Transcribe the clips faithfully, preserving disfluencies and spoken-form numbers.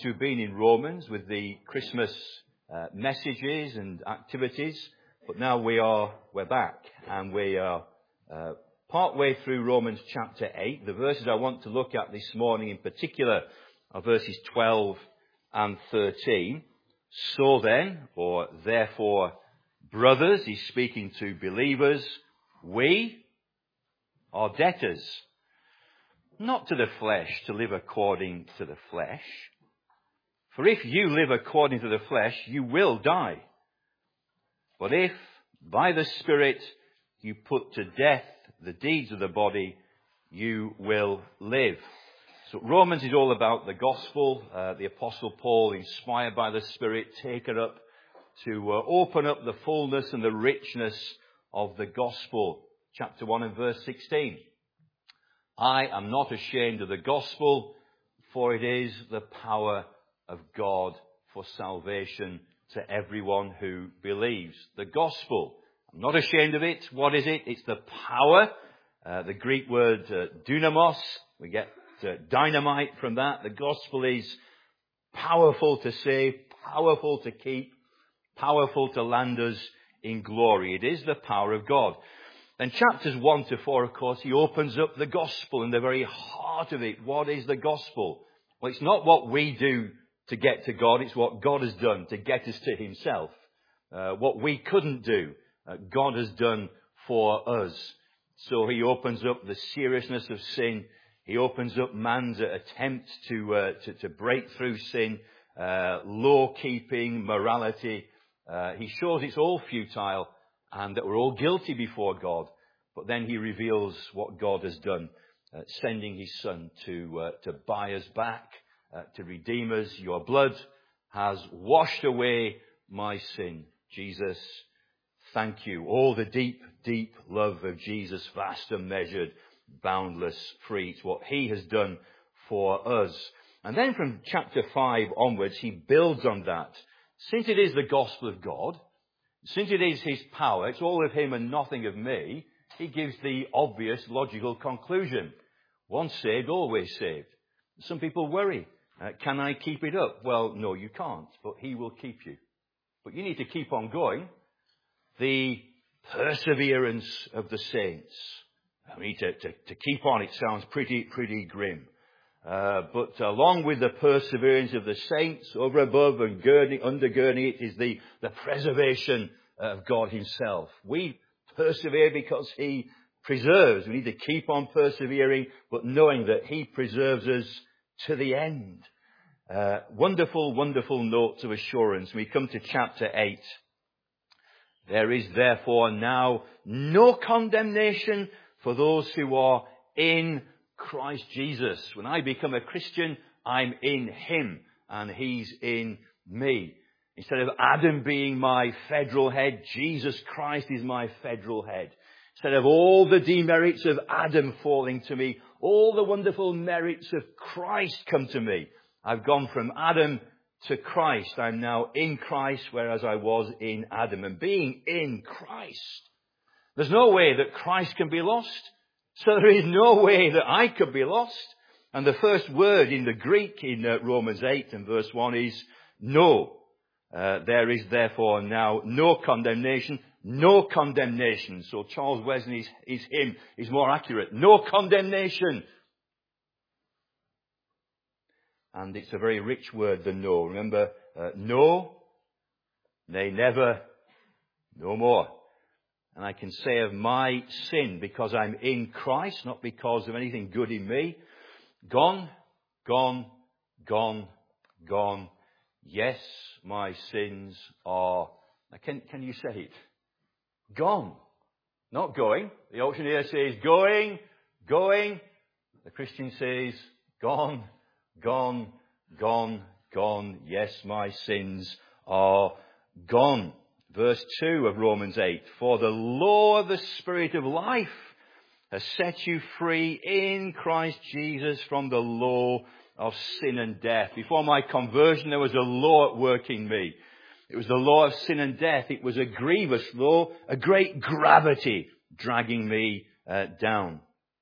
We've been in Romans with the Christmas uh, messages and activities, but now we are we're back and we are uh, part way through Romans chapter eight. The verses I want to look at this morning in particular are verses twelve and thirteen. So then, or therefore, brothers, he's speaking to believers, we are debtors, not to the flesh, to live according to the flesh. For if you live according to the flesh, you will die. But if, by the Spirit, you put to death the deeds of the body, you will live. So Romans is all about the gospel. Uh, the Apostle Paul, inspired by the Spirit, taken up to uh, open up the fullness and the richness of the gospel. Chapter one and verse sixteen. I am not ashamed of the gospel, for it is the power of God for salvation to everyone who believes. The gospel. I'm not ashamed of it. What is it? It's the power. Uh, the Greek word uh, dunamos. We get uh, dynamite from that. The gospel is powerful to save, powerful to keep, powerful to land us in glory. It is the power of God. Then chapters one to four, of course, he opens up the gospel in the very heart of it. What is the gospel? Well, it's not what we do to get to God. It's what God has done to get us to himself. Uh, what we couldn't do, uh, God has done for us. So he opens up the seriousness of sin. He opens up man's attempt to uh, to, to break through sin, uh, law-keeping, morality. Uh, he shows it's all futile and that we're all guilty before God. But then he reveals what God has done, uh, sending his Son to uh, to buy us back, uh, to redeem us. Your blood has washed away my sin. Jesus, thank you. All the deep, deep love of Jesus, vast and measured, boundless, free. It's what he has done for us. And then from chapter five onwards, he builds on that. Since it is the gospel of God, since it is his power, it's all of him and nothing of me, he gives the obvious logical conclusion. Once saved, always saved. Some people worry. Uh, can I keep it up? Well, no, you can't, but he will keep you. But you need to keep on going. The perseverance of the saints. I mean, to, to, to keep on, it sounds pretty, pretty grim. Uh, but along with the perseverance of the saints, over above and girding, undergirding it is the, the preservation of God himself. We persevere because he preserves. We need to keep on persevering, but knowing that he preserves us to the end. Uh, wonderful, wonderful notes of assurance. We come to chapter eight. There is therefore now no condemnation for those who are in Christ Jesus. When I become a Christian, I'm in him and he's in me. Instead of Adam being my federal head, Jesus Christ is my federal head. Instead of all the demerits of Adam falling to me, all the wonderful merits of Christ come to me. I've gone from Adam to Christ. I'm now in Christ, whereas I was in Adam. And being in Christ, there's no way that Christ can be lost. So there is no way that I could be lost. And the first word in the Greek in uh, Romans eight and verse one is no. Uh, there is therefore now no condemnation, no condemnation. So Charles Wesley's his hymn is more accurate. No condemnation. And it's a very rich word, the no. Remember, uh, no, nay, never, no more. And I can say of my sin, because I'm in Christ, not because of anything good in me, gone, gone, gone, gone. Yes, my sins are, can, can you say it? Gone. Not going. The auctioneer says going, going. The Christian says gone, gone, gone, gone. Yes, my sins are gone. Verse two of Romans eight. For the law of the Spirit of life has set you free in Christ Jesus from the law of sin and death. Before my conversion, there was a law at work in me. It was the law of sin and death. It was a grievous law, a great gravity dragging me uh, down.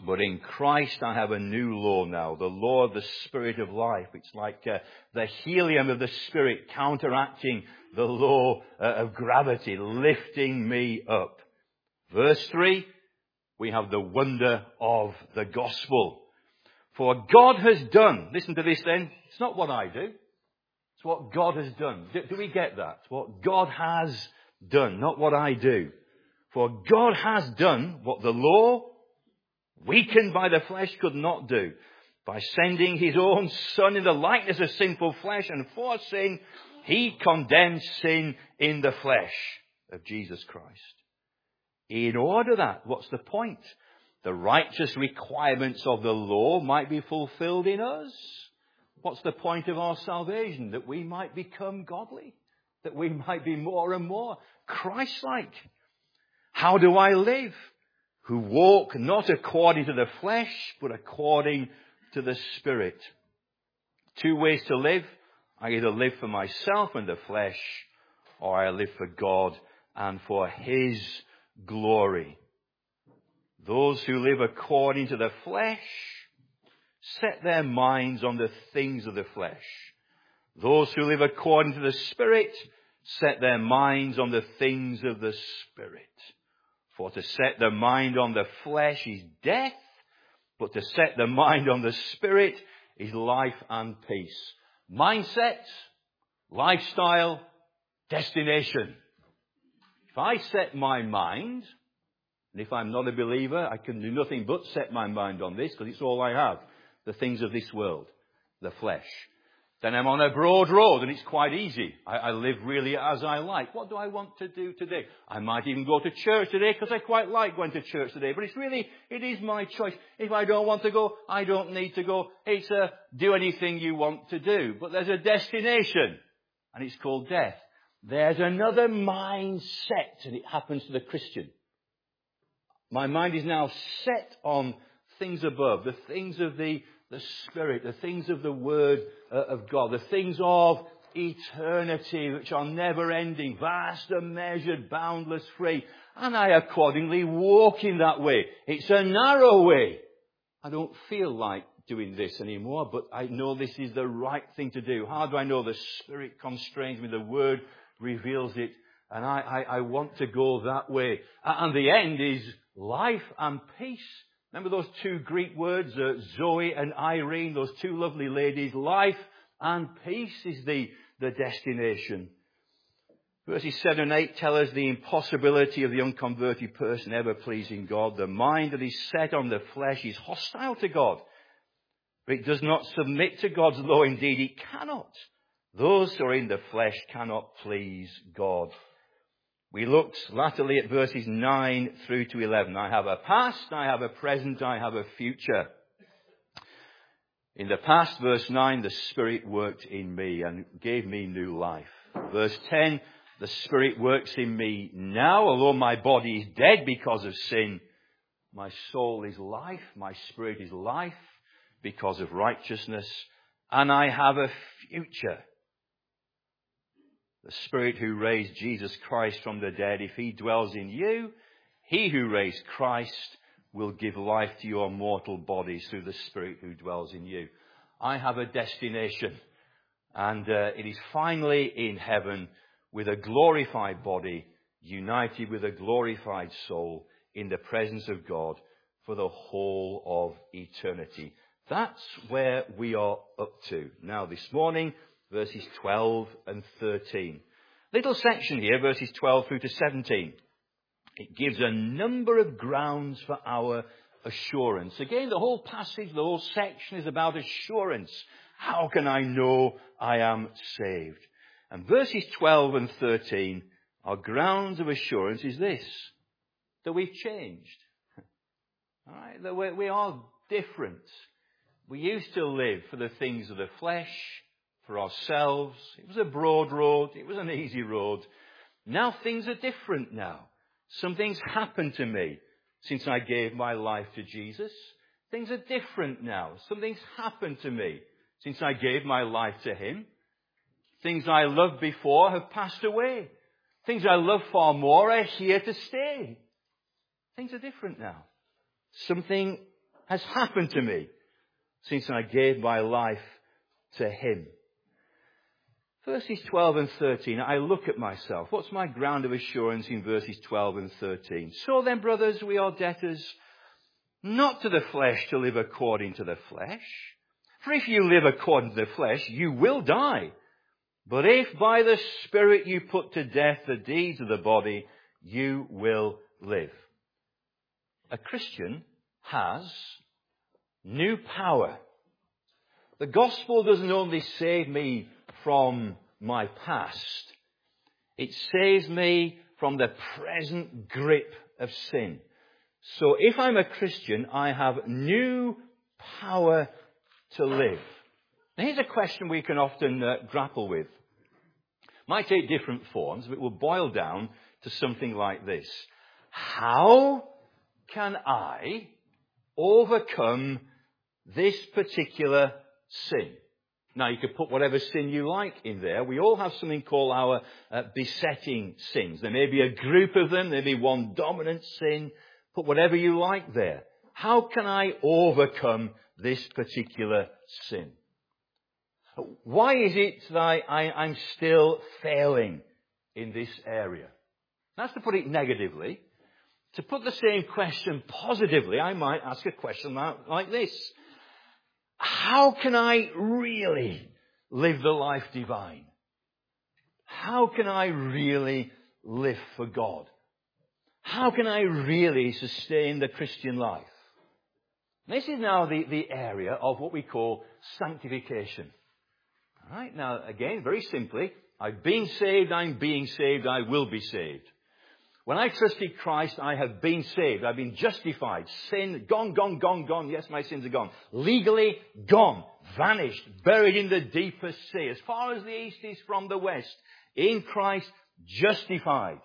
But in Christ I have a new law now, the law of the Spirit of life. It's like uh, the helium of the Spirit counteracting the law uh, of gravity, lifting me up. Verse three, we have the wonder of the gospel. For God has done, listen to this then, it's not what I do, it's what God has done. Do, do we get that? It's what God has done, not what I do. For God has done what the law, weakened by the flesh, could not do. By sending his own Son in the likeness of sinful flesh, and for sin, he condemned sin in the flesh of Jesus Christ. In order that, what's the point? The righteous requirements of the law might be fulfilled in us. What's the point of our salvation? That we might become godly. That we might be more and more Christ-like. How do I live? Who walk not according to the flesh, but according to the Spirit. Two ways to live. I either live for myself and the flesh, or I live for God and for his glory. Those who live according to the flesh set their minds on the things of the flesh. Those who live according to the Spirit set their minds on the things of the Spirit. For to set the mind on the flesh is death, but to set the mind on the Spirit is life and peace. Mindset, lifestyle, destination. If I set my mind, and if I'm not a believer, I can do nothing but set my mind on this, because it's all I have. The things of this world, the flesh. Then I'm on a broad road, and it's quite easy. I, I live really as I like. What do I want to do today? I might even go to church today, because I quite like going to church today. But it's really, it is my choice. If I don't want to go, I don't need to go. It's a do anything you want to do. But there's a destination, and it's called death. There's another mindset, and it happens to the Christian. My mind is now set on things above, the things of the, the Spirit, the things of the Word uh, of God, the things of eternity, which are never ending, vast, unmeasured, boundless, free. And I accordingly walk in that way. It's a narrow way. I don't feel like doing this anymore, but I know this is the right thing to do. How do I know? The Spirit constrains me, the Word reveals it, and I, I, I want to go that way. And the end is life and peace. Remember those two Greek words, uh, Zoe and Irene, those two lovely ladies. Life and peace is the, the destination. Verses seven and eight tell us the impossibility of the unconverted person ever pleasing God. The mind that is set on the flesh is hostile to God, but it does not submit to God's law. Indeed, it cannot. Those who are in the flesh cannot please God. We looked latterly at verses nine through to eleven. I have a past, I have a present, I have a future. In the past, verse nine, the Spirit worked in me and gave me new life. Verse ten, the Spirit works in me now, although my body is dead because of sin. My soul is life, my spirit is life because of righteousness, and I have a future. The Spirit who raised Jesus Christ from the dead, if he dwells in you, he who raised Christ will give life to your mortal bodies through the Spirit who dwells in you. I have a destination, and uh, it is finally in heaven with a glorified body, united with a glorified soul in the presence of God for the whole of eternity. That's where we are up to. Now this morning, verses twelve and thirteen. Little section here, verses twelve through to seventeen. It gives a number of grounds for our assurance. Again, the whole passage, the whole section is about assurance. How can I know I am saved? And verses twelve and thirteen are grounds of assurance is this, that we've changed. All right, that we, we are different. We used to live for the things of the flesh, for ourselves. It was a broad road. It was an easy road. Now things are different now. Some things happened to me since I gave my life to Jesus. Things are different now. Some things happened to me since I gave my life to him. Things I loved before have passed away. Things I love far more are here to stay. Things are different now. Something has happened to me since I gave my life to him. Verses twelve and thirteen, I look at myself. What's my ground of assurance in verses twelve and thirteen? So then, brothers, we are debtors, not to the flesh to live according to the flesh. For if you live according to the flesh, you will die. But if by the Spirit you put to death the deeds of the body, you will live. A Christian has new power. The gospel doesn't only save me from my past. It saves me from the present grip of sin. So if I'm a Christian, I have new power to live. Now here's a question we can often uh, grapple with. Might take different forms, but it will boil down to something like this. How can I overcome this particular sin? Now, you could put whatever sin you like in there. We all have something called our uh, besetting sins. There may be a group of them. There may be one dominant sin. Put whatever you like there. How can I overcome this particular sin? Why is it that I, I, I'm still failing in this area? That's to put it negatively. To put the same question positively, I might ask a question like this. How can I really live the life divine? How can I really live for God? How can I really sustain the Christian life? This is now the, the area of what we call sanctification. All right, now again, very simply, I've been saved, I'm being saved, I will be saved. When I trusted Christ, I have been saved. I've been justified. Sin, gone, gone, gone, gone. Yes, my sins are gone. Legally, gone. Vanished. Buried in the deepest sea. As far as the east is from the west. In Christ, justified.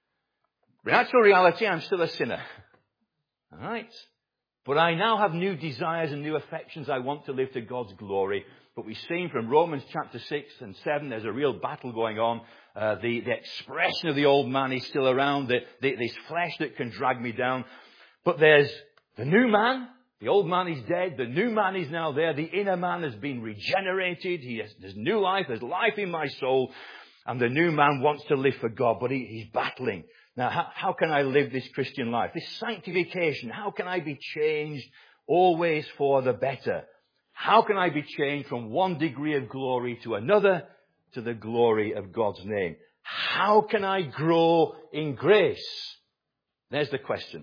In actual reality, I'm still a sinner. All right? But I now have new desires and new affections. I want to live to God's glory. But we've seen from Romans chapter six and seven, there's a real battle going on. Uh, the, the expression of the old man is still around, the, the, this flesh that can drag me down. But there's the new man. The old man is dead. The new man is now there. The inner man has been regenerated. He has, there's new life. There's life in my soul. And the new man wants to live for God, but he, he's battling. Now, how, how can I live this Christian life? This sanctification, how can I be changed always for the better? How can I be changed from one degree of glory to another, to the glory of God's name? How can I grow in grace? There's the question.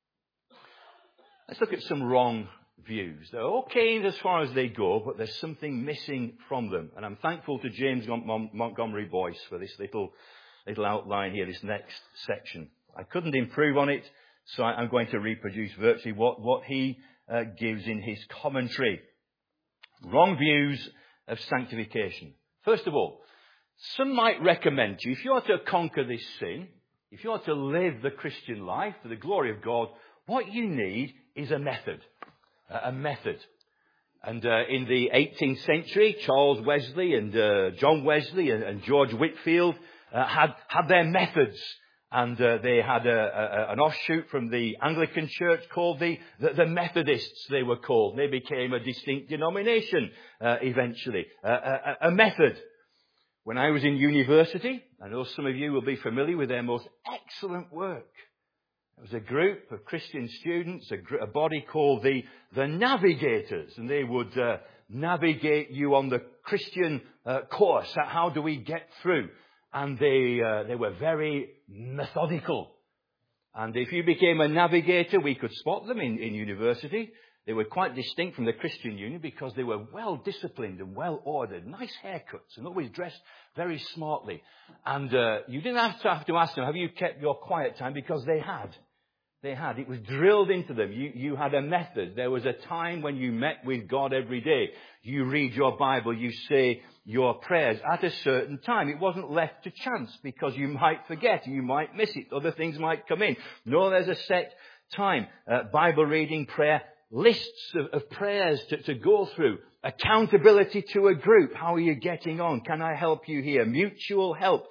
Let's look at some wrong views. They're okay as far as they go, but there's something missing from them. And I'm thankful to James Mont- Montgomery Boyce for this little, little outline here, this next section. I couldn't improve on it, so I'm going to reproduce virtually what, what he uh, gives in his commentary. Wrong views of sanctification. First of all, some might recommend to you, if you are to conquer this sin, if you are to live the Christian life to the glory of God, what you need is a method. A method. And uh, in the eighteenth century, Charles Wesley and uh, John Wesley and, and George Whitefield uh, had, had their methods. And uh, they had a, a, an offshoot from the Anglican Church called the, the, the Methodists, they were called. They became a distinct denomination uh, eventually. Uh, a, a method. When I was in university, I know some of you will be familiar with their most excellent work. It was a group of Christian students, a, gr- a body called the, the Navigators. And they would uh, navigate you on the Christian uh, course. How do we get through? And they uh, they were very methodical. And if you became a navigator, we could spot them in, in university. They were quite distinct from the Christian Union because they were well disciplined and well ordered. Nice haircuts and always dressed very smartly. And uh, you didn't have to have to ask them, have you kept your quiet time? Because they had. They had. It was drilled into them. You, you had a method. There was a time when you met with God every day. You read your Bible. You say your prayers at a certain time. It wasn't left to chance because you might forget. You might miss it. Other things might come in. No, there's a set time. Uh, Bible reading, prayer, lists of, of prayers to, to go through. Accountability to a group. How are you getting on? Can I help you here? Mutual help.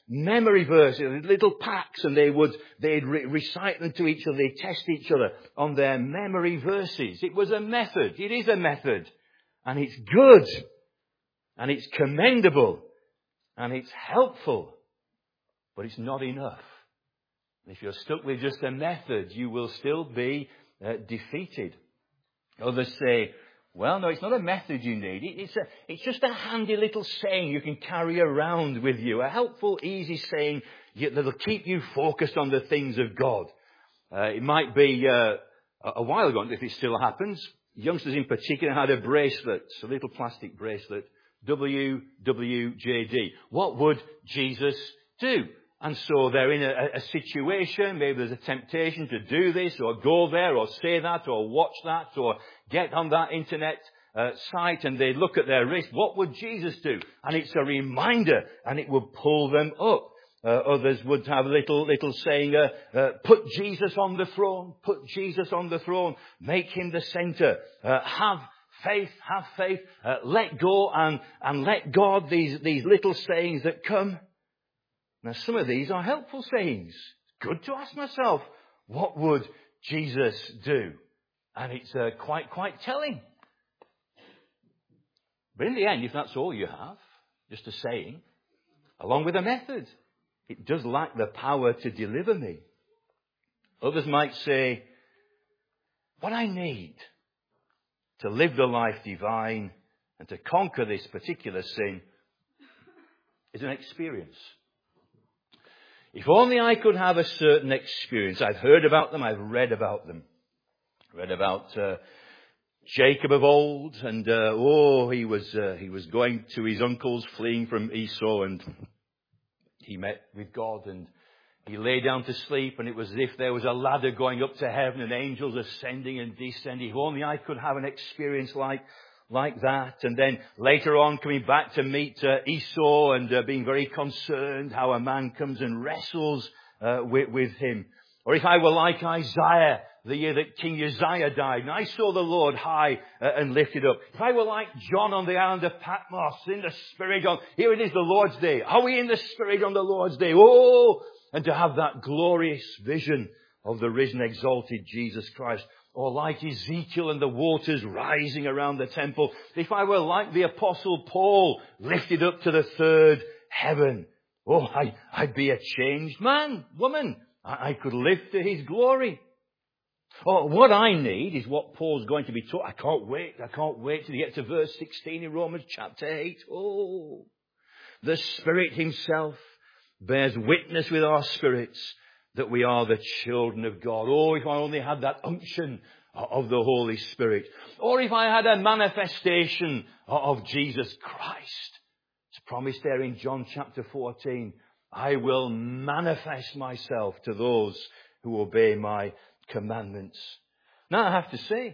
memory verses, little packs, and they would, they'd re- recite them to each other. They'd test each other on their memory verses. It was a method. It is a method. And it's good. And it's commendable. And it's helpful. But it's not enough. If you're stuck with just a method, you will still be uh, defeated. Others say, well, no, it's not a method you need. It, it's, a, it's just a handy little saying you can carry around with you. A helpful, easy saying that'll keep you focused on the things of God. Uh, it might be uh, a while ago, if it still happens, youngsters in particular had a bracelet, a little plastic bracelet, W W J D. What would Jesus do? And so they're in a, a situation, maybe there's a temptation to do this, or go there, or say that, or watch that, or get on that internet uh, site, and they look at their wrist. What would Jesus do? And it's a reminder, and it would pull them up. Uh, others would have a little, little saying, uh, uh, put Jesus on the throne, put Jesus on the throne, make him the center, uh, have faith, have faith, uh, let go and, and let God, these, these little sayings that come. Now, some of these are helpful sayings. It's good to ask myself, what would Jesus do? And it's uh, quite, quite telling. But in the end, if that's all you have, just a saying, along with a method, it does lack the power to deliver me. Others might say, what I need to live the life divine and to conquer this particular sin is an experience. If only I could have a certain experience. I've heard about them. I've read about them. Read about uh, Jacob of old, and uh, oh, he was uh, he was going to his uncle's, fleeing from Esau, and he met with God, and he lay down to sleep, and it was as if there was a ladder going up to heaven, and angels ascending and descending. If only I could have an experience like. Like that. And then later on coming back to meet uh, Esau and uh, being very concerned how a man comes and wrestles uh, with, with him. Or if I were like Isaiah, the year that King Uzziah died, and I saw the Lord high uh, and lifted up. If I were like John on the island of Patmos, in the Spirit on, here it is the Lord's day. Are we in the Spirit on the Lord's day? Oh! And to have that glorious vision of the risen, exalted Jesus Christ. Or like Ezekiel and the waters rising around the temple. If I were like the Apostle Paul, lifted up to the third heaven. Oh, I, I'd be a changed man, woman. I, I could live to his glory. Oh, what I need is what Paul's going to be taught. I can't wait. I can't wait till you get to verse sixteen in Romans chapter eight. Oh, the Spirit himself bears witness with our spirits that we are the children of God. Oh, if I only had that unction of the Holy Spirit. Or if I had a manifestation of Jesus Christ. It's promised there in John chapter fourteen. I will manifest myself to those who obey my commandments. Now I have to say,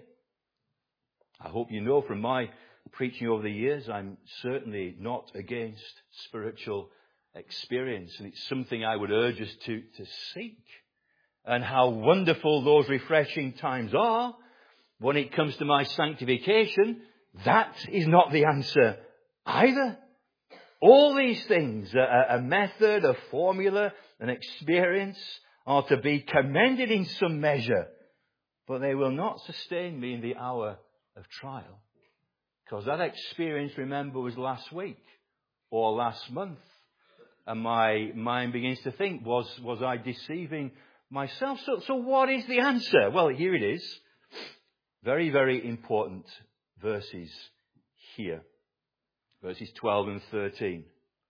I hope you know from my preaching over the years, I'm certainly not against spiritual experience, and it's something I would urge us to, to seek. And how wonderful those refreshing times are when it comes to my sanctification. That is not the answer either. All these things, a, a method, a formula, an experience, are to be commended in some measure, but they will not sustain me in the hour of trial. Because that experience, remember, was last week or last month. And my mind begins to think, was, was I deceiving myself? So, so what is the answer? Well, here it is. Very, very important verses here. Verses twelve and thirteen.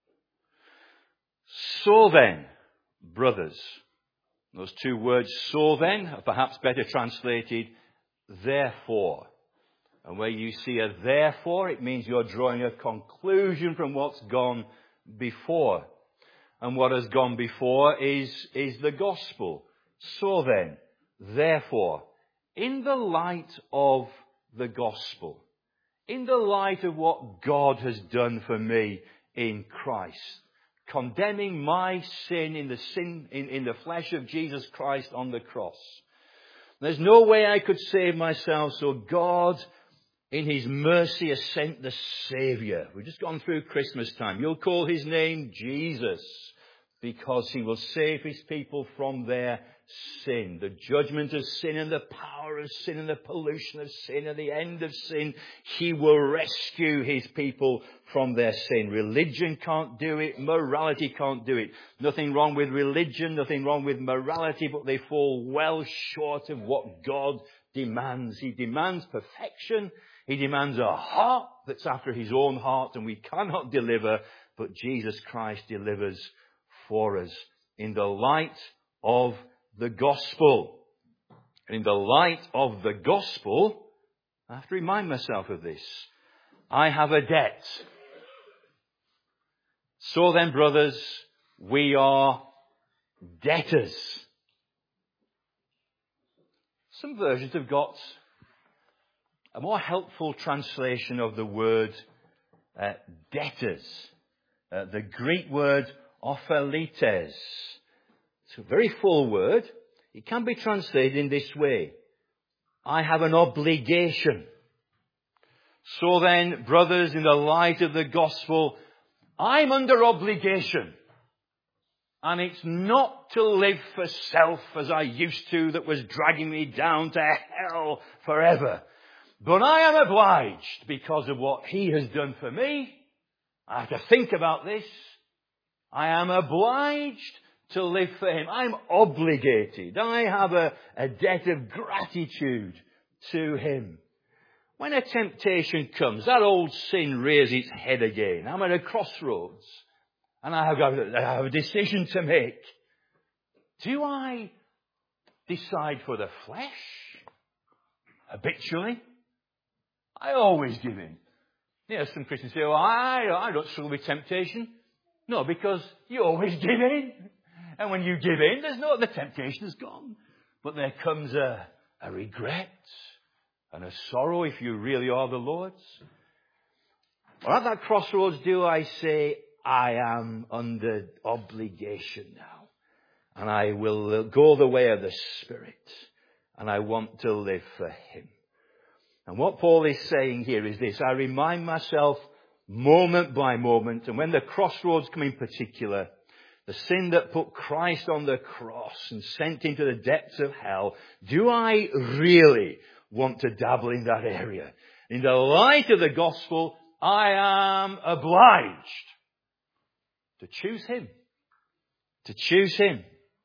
So then, brothers. Those two words, so then, are perhaps better translated, therefore. And where you see a therefore, it means you're drawing a conclusion from what's gone before. And what has gone before is, is the gospel. So then, therefore, in the light of the gospel, in the light of what God has done for me in Christ, condemning my sin in the sin, in, in the flesh of Jesus Christ on the cross. There's no way I could save myself, so God, in his mercy, has sent the Saviour. We've just gone through Christmas time. You'll call his name Jesus, because he will save his people from their sin. The judgment of sin and the power of sin and the pollution of sin and the end of sin. He will rescue his people from their sin. Religion can't do it. Morality can't do it. Nothing wrong with religion, nothing wrong with morality, but they fall well short of what God demands. He demands perfection. He demands a heart that's after his own heart, and we cannot deliver, but Jesus Christ delivers for us in the light of the gospel. In the light of the gospel, I have to remind myself of this. I have a debt. So then, brothers, we are debtors. Some versions have got a more helpful translation of the word uh, debtors. Uh, the Greek word ophelites. It's a very full word. It can be translated in this way. I have an obligation. So then, brothers, in the light of the gospel, I'm under obligation. And it's not to live for self as I used to, that was dragging me down to hell forever. But I am obliged because of what he has done for me. I have to think about this. I am obliged to live for him. I'm obligated. I have a, a debt of gratitude to him. When a temptation comes, that old sin rears its head again. I'm at a crossroads and I have, got, I have a decision to make. Do I decide for the flesh habitually? I always give in. You know, some Christians say, oh, I, I don't struggle with temptation. No, because you always give in. And when you give in, there's no, the temptation is gone. But there comes a, a regret and a sorrow if you really are the Lord's. Or at that crossroads, do I say, I am under obligation now. And I will go the way of the Spirit. And I want to live for him. And what Paul is saying here is this. I remind myself moment by moment, and when the crossroads come in particular, the sin that put Christ on the cross and sent him to the depths of hell, do I really want to dabble in that area? In the light of the gospel, I am obliged to choose him. To choose him.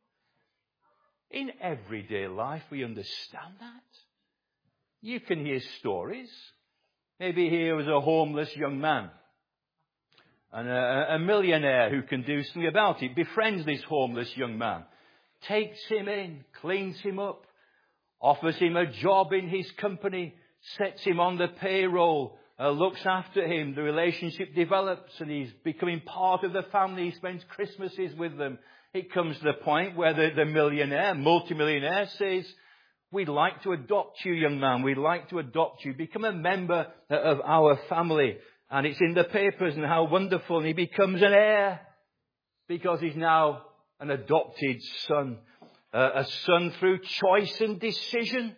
In everyday life, we understand that. You can hear stories. Maybe here was a homeless young man. And a, a millionaire who can do something about it befriends this homeless young man. Takes him in, cleans him up, offers him a job in his company, sets him on the payroll, uh, looks after him. The relationship develops and he's becoming part of the family. He spends Christmases with them. It comes to the point where the, the millionaire, multimillionaire says, we'd like to adopt you, young man. We'd like to adopt you. Become a member of our family. And it's in the papers and how wonderful. And he becomes an heir because he's now an adopted son. Uh, a son through choice and decision.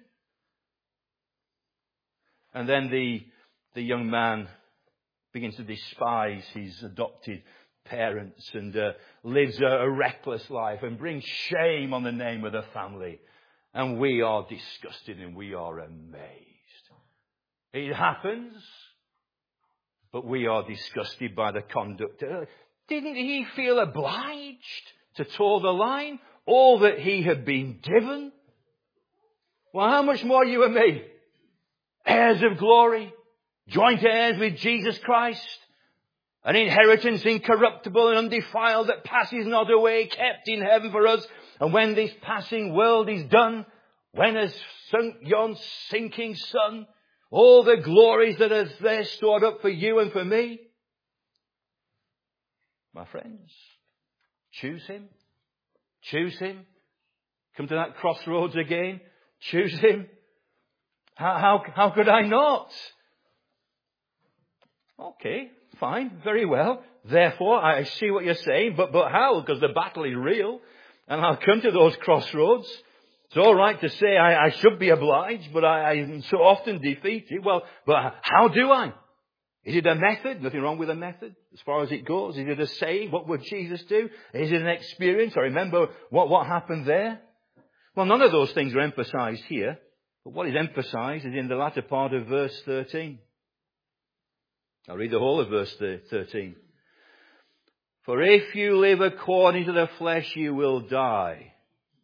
And then the, the young man begins to despise his adopted parents and uh, lives a, a reckless life and brings shame on the name of the family. And we are disgusted and we are amazed. It happens, but we are disgusted by the conduct. Uh, didn't he feel obliged to toe the line? All that he had been given? Well, how much more you and me? Heirs of glory, joint heirs with Jesus Christ, an inheritance incorruptible and undefiled that passes not away, kept in heaven for us. And when this passing world is done, when has sunk yon sinking sun, all the glories that are there stored up for you and for me, my friends, choose him. Choose him. Come to that crossroads again. Choose him. How, how, how could I not? Okay, fine, very well. Therefore, I see what you're saying, but, but how? Because the battle is real. And I'll come to those crossroads. It's all right to say I, I should be obliged, but I, I'm so often defeated. Well, but how do I? Is it a method? Nothing wrong with a method as far as it goes. Is it a saying? What would Jesus do? Is it an experience? I remember what, what happened there. Well, none of those things are emphasized here. But what is emphasized is in the latter part of verse thirteen. I'll read the whole of verse thirteen. For if you live according to the flesh, you will die.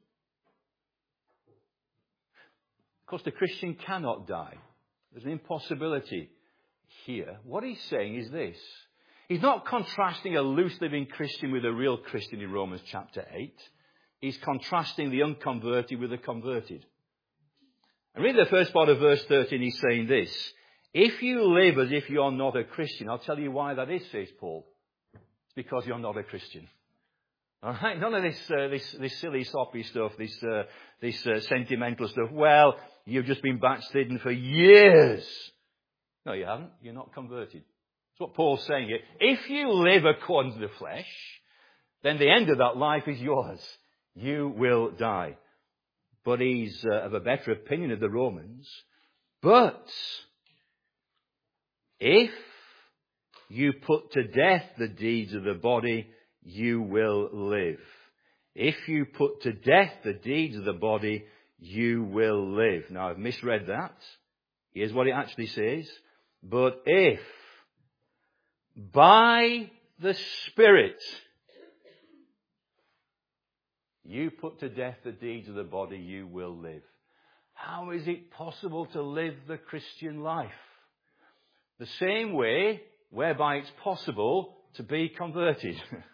Of course, the Christian cannot die. There's an impossibility here. What he's saying is this. He's not contrasting a loose-living Christian with a real Christian in Romans chapter eight. He's contrasting the unconverted with the converted. And read the first part of verse thirteen, he's saying this. If you live as if you're not a Christian, I'll tell you why that is, says Paul. It's because you're not a Christian. All right? None of this, uh, this, this silly, soppy stuff, this, uh, this uh, sentimental stuff. Well, you've just been backslidden for years. No, you haven't. You're not converted. That's what Paul's saying here. If you live according to the flesh, then the end of that life is yours. You will die. But he's uh, of a better opinion of the Romans. But if you put to death the deeds of the body, you will live. If you put to death the deeds of the body, you will live. Now, I've misread that. Here's what it actually says. But if by the Spirit you put to death the deeds of the body, you will live. How is it possible to live the Christian life? The same way whereby it's possible to be converted.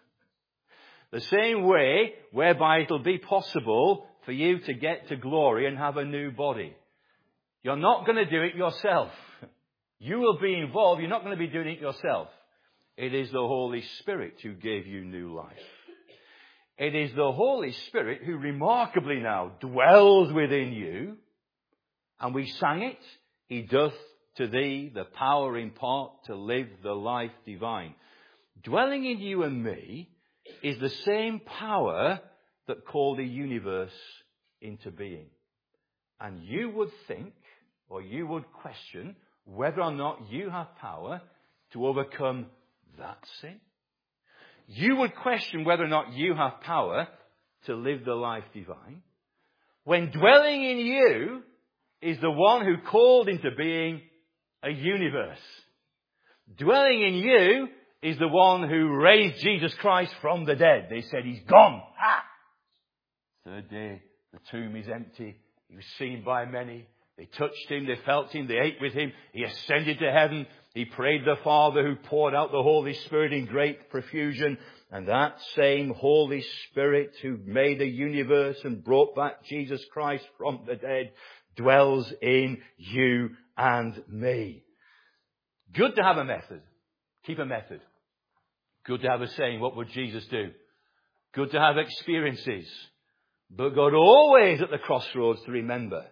The same way whereby it'll be possible for you to get to glory and have a new body. You're not going to do it yourself. You will be involved. You're not going to be doing it yourself. It is the Holy Spirit who gave you new life. It is the Holy Spirit who remarkably now dwells within you. And we sang it. He doth to thee the power impart to live the life divine. Dwelling in you and me is the same power that called the universe into being. And you would think, or you would question, whether or not you have power to overcome that sin. You would question whether or not you have power to live the life divine, when dwelling in you is the one who called into being a universe. Dwelling in you is the one who raised Jesus Christ from the dead. They said, he's gone. Ah! Third day, the tomb is empty. He was seen by many. They touched him, they felt him, they ate with him. He ascended to heaven. He prayed the Father who poured out the Holy Spirit in great profusion. And that same Holy Spirit who made the universe and brought back Jesus Christ from the dead dwells in you and me. Good to have a method. Keep a method. Good to have a saying, what would Jesus do? Good to have experiences. But God always at the crossroads to remember,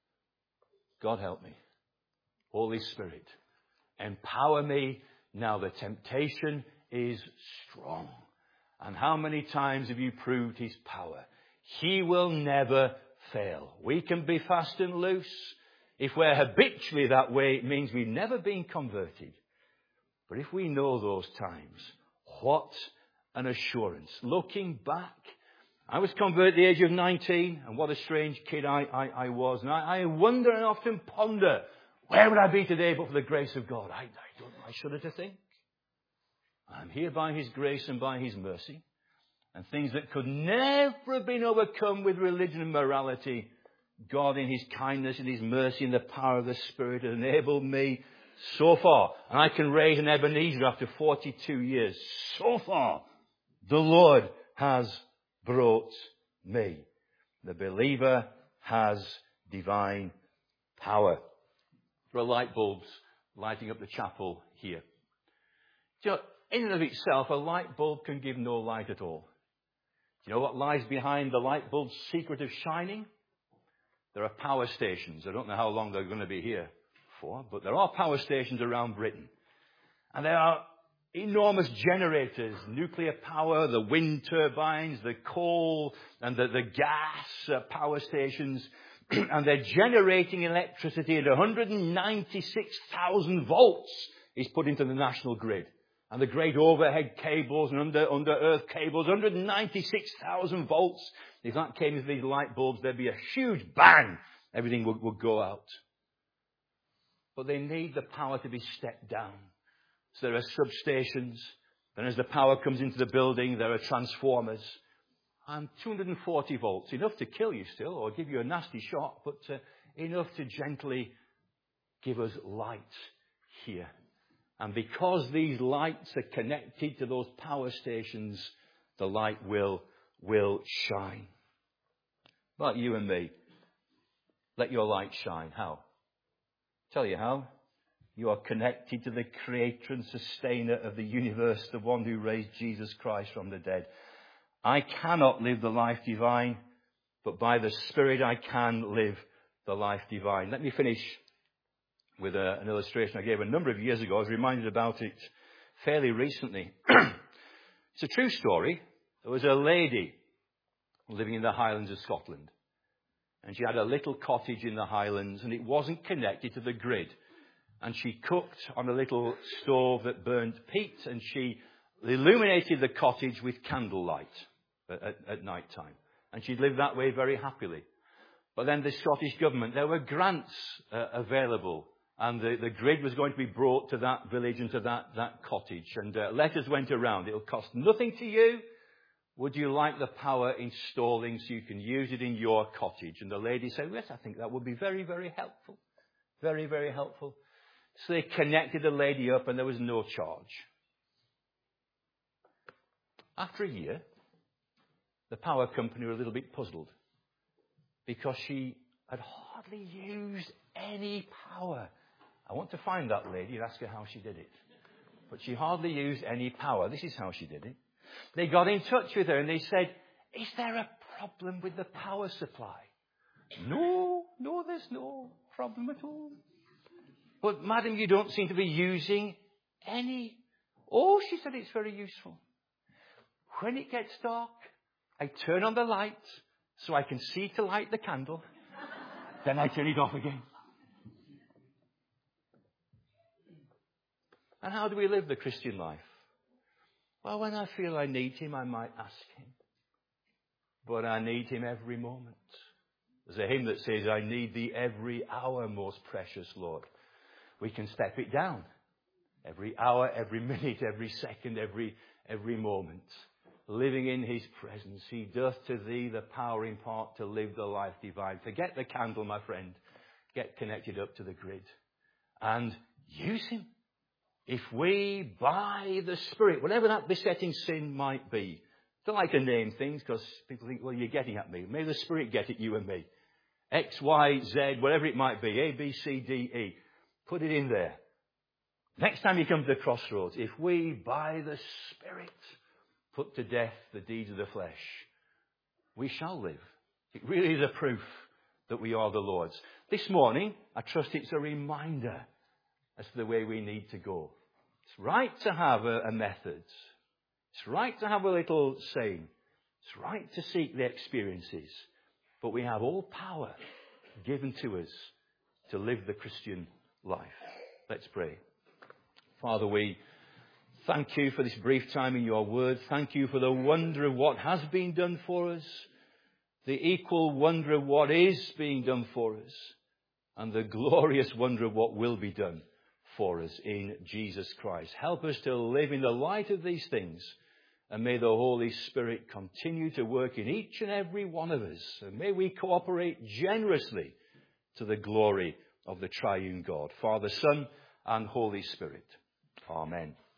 God help me. Holy Spirit, empower me. Now the temptation is strong. And how many times have you proved his power? He will never fail. We can be fast and loose. If we're habitually that way, it means we've never been converted. But if we know those times, what an assurance. Looking back, I was converted at the age of nineteen, and what a strange kid I, I, I was. And I, I wonder and often ponder, where would I be today but for the grace of God? I, I don't know. I shudder to think. I'm here by his grace and by his mercy. And things that could never have been overcome with religion and morality, God in his kindness and his mercy and the power of the Spirit has enabled me so far. And I can raise an Ebenezer after forty-two years. So far, the Lord has brought me. The believer has divine power. There are light bulbs lighting up the chapel here. You know, in and of itself, a light bulb can give no light at all. Do you know what lies behind the light bulb's secret of shining? There are power stations. I don't know how long they're going to be here for, but there are power stations around Britain. And there are enormous generators, nuclear power, the wind turbines, the coal and the, the gas uh, power stations. And they're generating electricity at one hundred ninety-six thousand volts is put into the national grid. And the great overhead cables and under, under earth cables, one hundred ninety-six thousand volts. If that came into these light bulbs, there'd be a huge bang. Everything would, would go out. But they need the power to be stepped down. So there are substations. Then as the power comes into the building, there are transformers. And two hundred forty volts, enough to kill you still, or give you a nasty shock, but uh, enough to gently give us light here. And because these lights are connected to those power stations, the light will, will shine. Like you and me. Let your light shine. How? Tell you how. You are connected to the creator and sustainer of the universe, the one who raised Jesus Christ from the dead. I cannot live the life divine, but by the Spirit I can live the life divine. Let me finish with a, an illustration I gave a number of years ago. I was reminded about it fairly recently. It's a true story. There was a lady living in the Highlands of Scotland. And she had a little cottage in the Highlands, and it wasn't connected to the grid. And she cooked on a little stove that burned peat, and she illuminated the cottage with candlelight at, at, at night time. And she'd lived that way very happily. But then the Scottish government, there were grants uh, available, and the, the grid was going to be brought to that village and to that, that cottage. And uh, letters went around. It'll cost nothing to you. Would you like the power installing so you can use it in your cottage? And the lady said, yes, I think that would be very, very helpful. Very, very helpful. So they connected the lady up and there was no charge. After a year, the power company were a little bit puzzled because she had hardly used any power. I want to find that lady and ask her how she did it. But she hardly used any power. This is how she did it. They got in touch with her and they said, is there a problem with the power supply? No, no, there's no problem at all. But madam, you don't seem to be using any. Oh, she said, it's very useful. When it gets dark, I turn on the light so I can see to light the candle. Then I turn it off again. And how do we live the Christian life? Well, when I feel I need him, I might ask him. But I need him every moment. There's a hymn that says, I need thee every hour, most precious Lord. We can step it down. Every hour, every minute, every second, every, every moment. Living in his presence. He doth to thee the power impart to live the life divine. Forget the candle, my friend. Get connected up to the grid. And use him. If we, by the Spirit, whatever that besetting sin might be, don't like to name things because people think, well, you're getting at me. May the Spirit get at you and me. X, Y, Z, whatever it might be, A, B, C, D, E. Put it in there. Next time you come to the crossroads, if we, by the Spirit, put to death the deeds of the flesh, we shall live. It really is a proof that we are the Lord's. This morning, I trust it's a reminder as to the way we need to go. It's right to have a, a method. It's right to have a little saying. It's right to seek the experiences. But we have all power given to us to live the Christian life. Let's pray. Father, we thank you for this brief time in your word. Thank you for the wonder of what has been done for us, the equal wonder of what is being done for us, and the glorious wonder of what will be done for us in Jesus Christ. Help us to live in the light of these things, and may the Holy Spirit continue to work in each and every one of us, and may we cooperate generously to the glory of the triune God, Father, Son, and Holy Spirit. Amen.